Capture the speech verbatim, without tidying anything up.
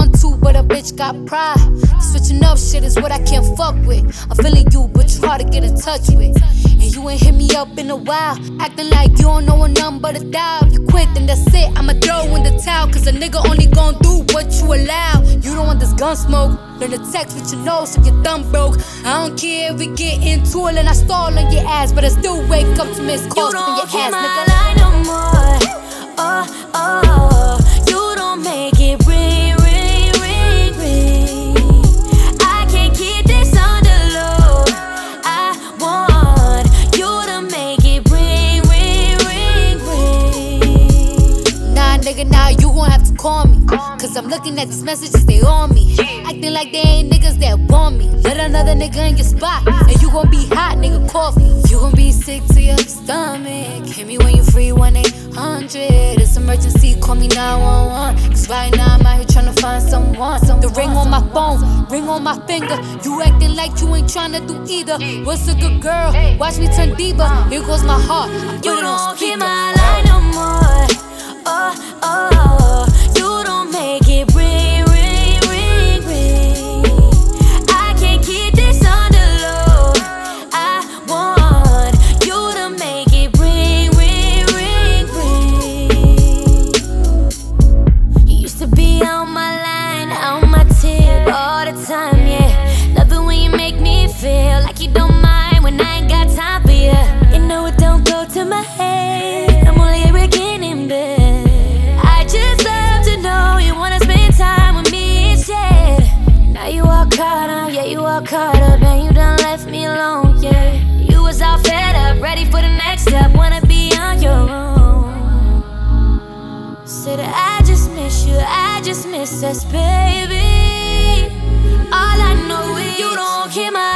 want to, but a bitch got pride. Switching up shit is what I can't fuck with. I'm feeling you, but you hard to get in touch with. And you ain't hit me up in a while, acting like you don't know a number to dial. You quit, then that's it, I'ma throw in the towel. Cause a nigga only gon' do what you allow. You don't want this gun smoke, learn to text with your nose so your thumb broke. I don't care if we get into it and I stall on your ass, but I still wake up to miss calls from your ass, You don't nigga. keep my line no more. Oh, oh, you don't make it ring, ring, ring, ring. I can't keep this on the low. I want you to make it ring, ring, ring, ring. Nah, nigga, now you gon' have to call me. Cause I'm looking at these messages, they on me. Acting like they ain't niggas that want me. Let another nigga in your spot, and you gon' be hot, nigga, coffee. You gon' be sick to your stomach. Hit me when you free, one eight hundred. It's emergency, call me nine one one. Cause right now I'm out here tryna find someone. The ring on my phone, ring on my finger. You acting like you ain't tryna do either. What's a good girl? Watch me turn diva. Here goes my heart, I put You it on don't keep speaker. my line no more. Oh, oh, you don't make it ring, ring, ring, ring. I can't keep this on the low. I want you to make it ring, ring, ring, ring. You used to be on my line, on my tip all the time, yeah. Love it when you make me feel like you don't mind when I ain't got time for you. You know it don't go to my head, I'm only a wrecking in bed. I just love to know you wanna spend time with me instead. Now you all caught up, yeah, you all caught up, and you done left me alone, yeah. You was all fed up, ready for the next step, wanna be on your own. Said I just miss you, I just miss us, baby. All I know is you don't keep my